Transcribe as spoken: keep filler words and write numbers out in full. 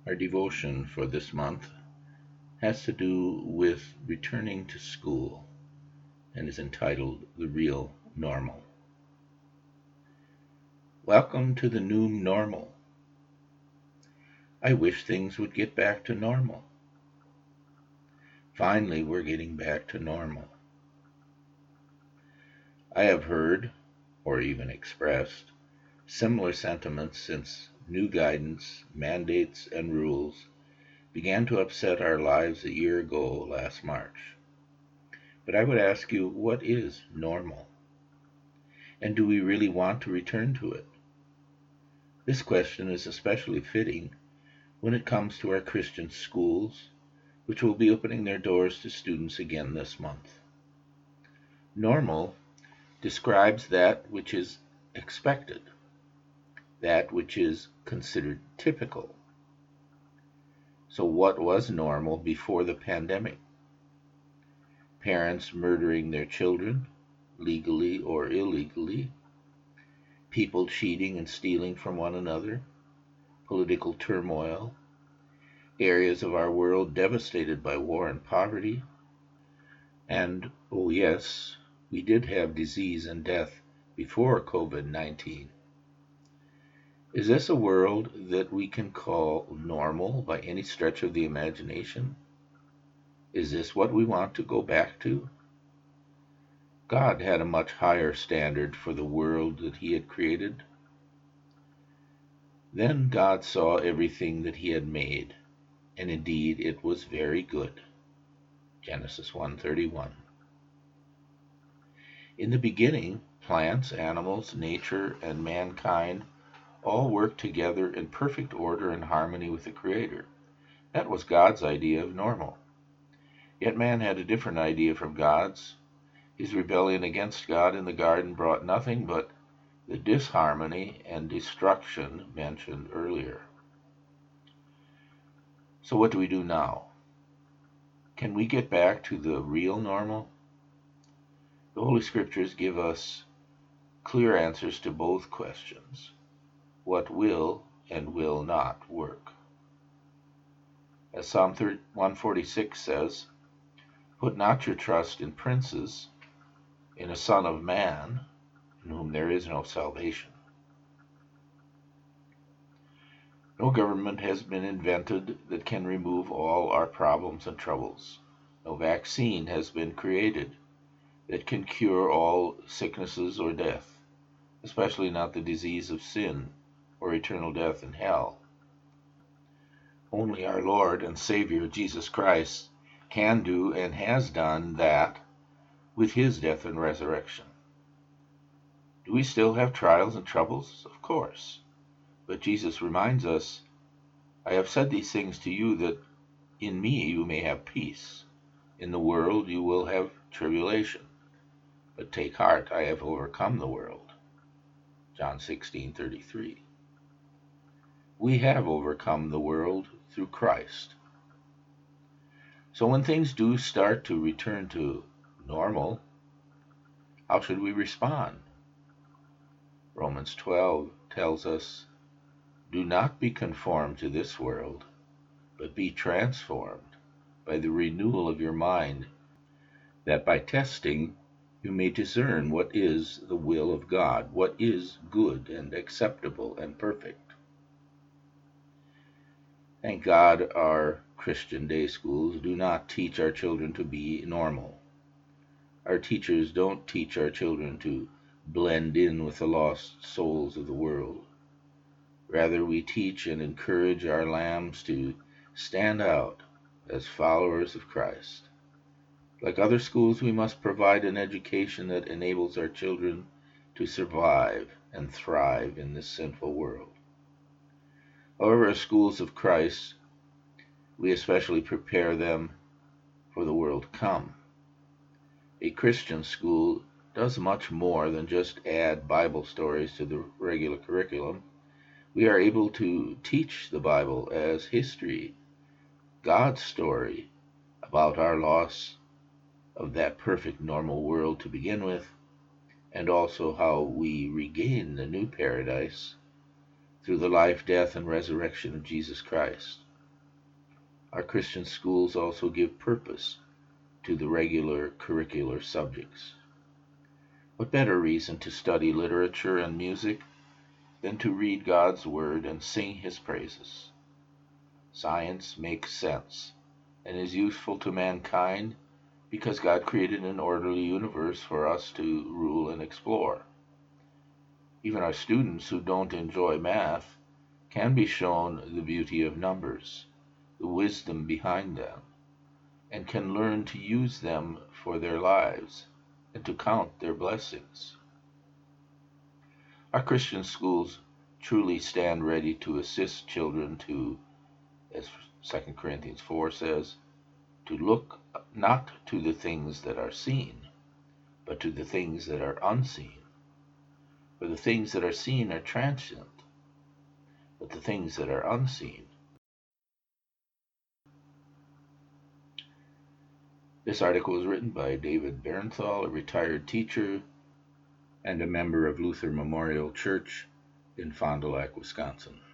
Our devotion for this month has to do with returning to school and is entitled The Real Normal. Welcome to the new normal. I wish things would get back to normal. Finally, we're getting back to normal. I have heard, or even expressed, similar sentiments since new guidance, mandates, and rules began to upset our lives a year ago last March. But I would ask you, what is normal? And do we really want to return to it? This question is especially fitting when it comes to our Christian schools, which will be opening their doors to students again this month. Normal describes that which is expected, that which is considered typical. So what was normal before the pandemic? Parents murdering their children, legally or illegally, people cheating and stealing from one another, political turmoil, areas of our world devastated by war and poverty, and, oh yes, we did have disease and death before COVID nineteen. Is this a world that we can call normal by any stretch of the imagination? Is this what we want to go back to? God had a much higher standard for the world that he had created. Then God saw everything that he had made, and indeed it was very good. Genesis one thirty-one. In the beginning, plants, animals, nature, and mankind all worked together in perfect order and harmony with the Creator. That was God's idea of normal. Yet man had a different idea from God's. His rebellion against God in the garden brought nothing but the disharmony and destruction mentioned earlier. So what do we do now? Can we get back to the real normal? The Holy Scriptures give us clear answers to both questions. What will and will not work? As Psalm one forty-six says, "Put not your trust in princes, in a son of man, in whom there is no salvation." No government has been invented that can remove all our problems and troubles. No vaccine has been created that can cure all sicknesses or death, especially not the disease of sin or eternal death in hell. Only our Lord and Savior Jesus Christ can do and has done that with his death and resurrection. Do we still have trials and troubles? Of course. But Jesus reminds us, "I have said these things to you that in me you may have peace. In the world you will have tribulation. But take heart, I have overcome the world." John sixteen thirty-three. We have overcome the world through Christ. So when things do start to return to normal, how should we respond? Romans twelve tells us, "Do not be conformed to this world, but be transformed by the renewal of your mind, that by testing you may discern what is the will of God, what is good and acceptable and perfect." Thank God our Christian day schools do not teach our children to be normal. Our teachers don't teach our children to blend in with the lost souls of the world. Rather, we teach and encourage our lambs to stand out as followers of Christ. Like other schools, we must provide an education that enables our children to survive and thrive in this sinful world. However, as schools of Christ, we especially prepare them for the world to come. A Christian school does much more than just add Bible stories to the regular curriculum. We are able to teach the Bible as history, God's story about our loss of that perfect normal world to begin with, and also how we regain the new paradise through the life, death, and resurrection of Jesus Christ. Our Christian schools also give purpose to the regular curricular subjects. What better reason to study literature and music than to read God's Word and sing His praises? Science makes sense and is useful to mankind because God created an orderly universe for us to rule and explore. Even our students who don't enjoy math can be shown the beauty of numbers, the wisdom behind them, and can learn to use them for their lives and to count their blessings. Our Christian schools truly stand ready to assist children to, as Second Corinthians four says, to look not to the things that are seen, but to the things that are unseen. For the things that are seen are transient, but the things that are unseen. This article was written by David Bernthal, a retired teacher and a member of Luther Memorial Church in Fond du Lac, Wisconsin.